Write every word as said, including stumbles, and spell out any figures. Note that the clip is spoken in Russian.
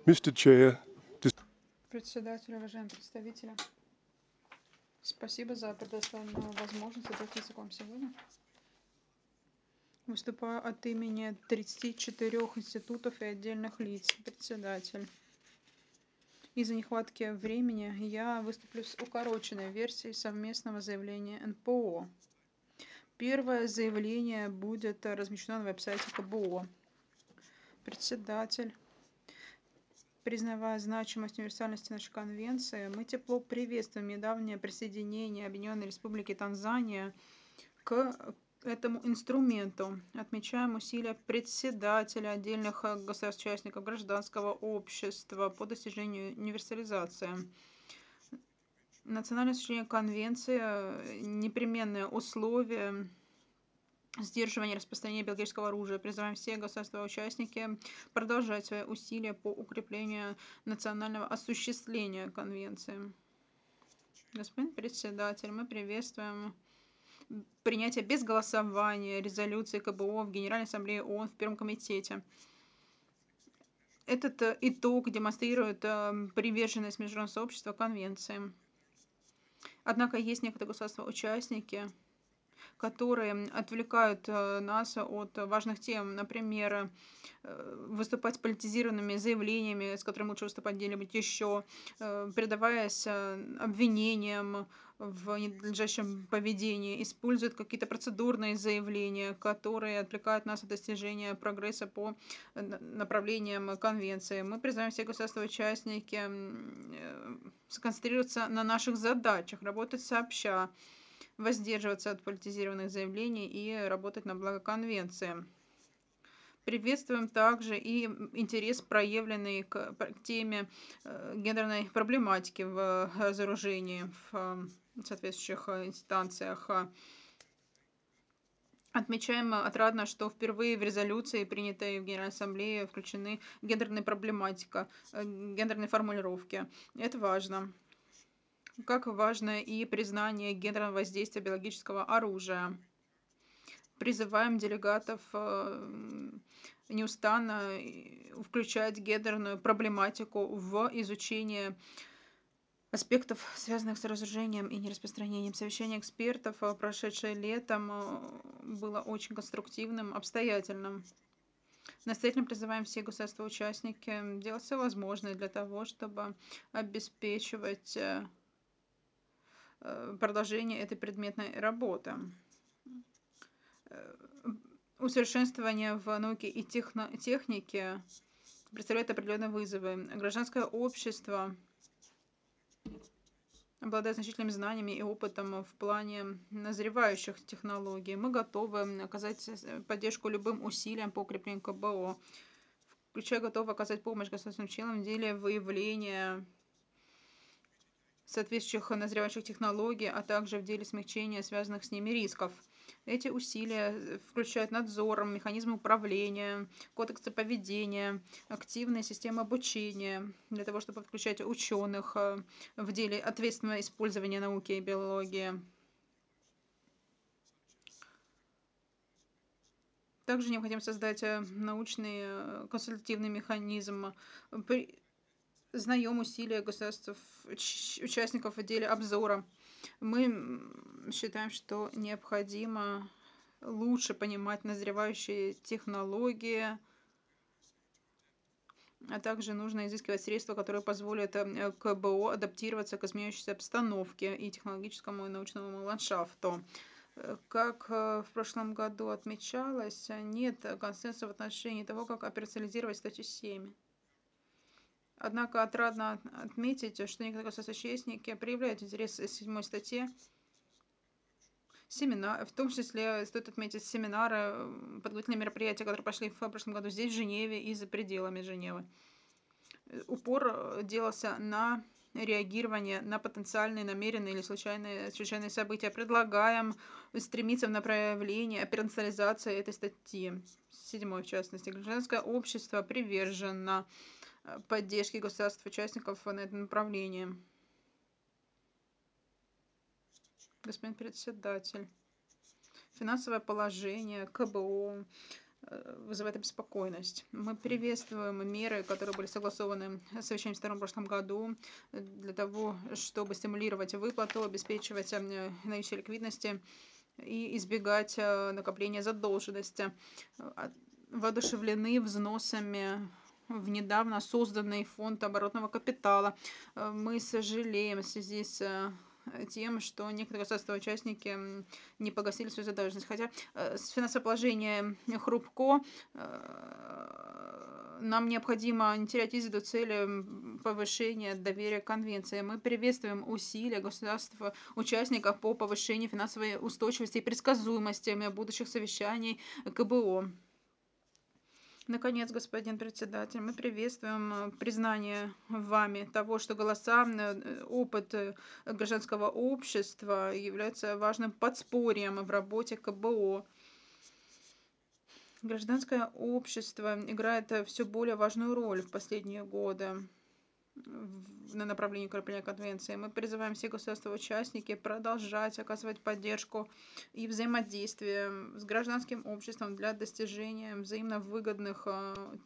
Mister Chair, dis- Председатель, уважаемые представители, спасибо за предоставленную возможность обратиться к вам сегодня. Выступаю от имени тридцати четырёх институтов и отдельных лиц. Председатель. Из-за нехватки времени я выступлю с укороченной версией совместного заявления эн пэ о. Первое заявление будет размещено на веб-сайте ка бэ о. Председатель. Признавая значимость и универсальности нашей конвенции, мы тепло приветствуем недавнее присоединение Объединенной Республики Танзания к этому инструменту. Отмечаем усилия председателя отдельных государств-участников гражданского общества по достижению универсализации. Национальное осуществление конвенции – непременное условие сдерживания распространения биологического оружия. Призываем все государства-участники продолжать свои усилия по укреплению национального осуществления конвенции. Господин председатель, мы приветствуем принятие без голосования резолюции ка бэ о в Генеральной Ассамблее ООН в Первом комитете. Этот итог демонстрирует приверженность международного сообщества конвенции. Однако есть некоторые государства-участники, которые отвлекают нас от важных тем, например, выступать с политизированными заявлениями, с которыми лучше выступать где-нибудь еще, предаваясь обвинениям в ненадлежащем поведении, используют какие-то процедурные заявления, которые отвлекают нас от достижения прогресса по направлениям конвенции. Мы призываем все государства-участники сконцентрироваться на наших задачах, работать сообща, воздерживаться от политизированных заявлений и работать на благо конвенции. Приветствуем также и интерес, проявленный к теме гендерной проблематики в разоружении в соответствующих инстанциях. Отмечаем отрадно, что впервые в резолюции, принятой в Генеральной Ассамблее, включены гендерная проблематика, гендерные формулировки. Это важно. Как важно и признание гендерного воздействия биологического оружия. Призываем делегатов неустанно включать гендерную проблематику в изучение аспектов, связанных с разоружением и нераспространением. Совещание экспертов, прошедшее летом, было очень конструктивным, обстоятельным. Настоятельно призываем все государства-участники делать все возможное для того, чтобы обеспечивать продолжение этой предметной работы. Усовершенствование в науке и техно- технике представляет определенные вызовы. Гражданское общество обладает значительными знаниями и опытом в плане назревающих технологий. Мы готовы оказать поддержку любым усилиям по укреплению ка бэ о, включая готовы оказать помощь государственным членам в деле выявления соответствующих назревающих технологий, а также в деле смягчения связанных с ними рисков. Эти усилия включают надзор, механизмы управления, кодексы поведения, активные системы обучения для того, чтобы подключать ученых в деле ответственного использования науки и биологии. Также необходимо создать научный консультативный механизм. Признаем усилия государств, участников в деле обзора. Мы считаем, что необходимо лучше понимать назревающие технологии, а также нужно изыскивать средства, которые позволят ка бэ о адаптироваться к изменяющейся обстановке и технологическому и научному ландшафту. Как в прошлом году отмечалось, нет консенсуса в отношении того, как операционализировать статью семь. Однако отрадно отметить, что некоторые государства-участники проявляют интерес к седьмой статье. Семинар, в том числе стоит отметить семинары, подготовительные мероприятия, которые прошли в прошлом году здесь, в Женеве, и за пределами Женевы. Упор делался на реагирование на потенциальные, намеренные или случайные, случайные события. Предлагаем стремиться в направлении операционализации этой статьи, седьмой в частности. Гражданское общество привержено поддержке государств-участников на этом направлении. Господин председатель, финансовое положение ка бэ о вызывает обеспокоенность. Мы приветствуем меры, которые были согласованы с совещанием сторон в прошлом году для того, чтобы стимулировать выплату, обеспечивать наличие ликвидности и избегать накопления задолженности. Воодушевлены взносами в недавно созданный фонд оборотного капитала. Мы сожалеем в связи с тем, что некоторые государства-участники не погасили свою задолженность. Хотя финансовое положение хрупко, нам необходимо не терять из виду цели повышения доверия к конвенции. Мы приветствуем усилия государств-участников по повышению финансовой устойчивости и предсказуемости будущих совещаний КБО. Наконец, господин председатель, мы приветствуем признание вами того, что голоса, опыт гражданского общества являются важным подспорьем в работе КБО. Гражданское общество играет все более важную роль в последние годы на направлении укрепления конвенции. Мы призываем все государства-участники продолжать оказывать поддержку и взаимодействие с гражданским обществом для достижения взаимно выгодных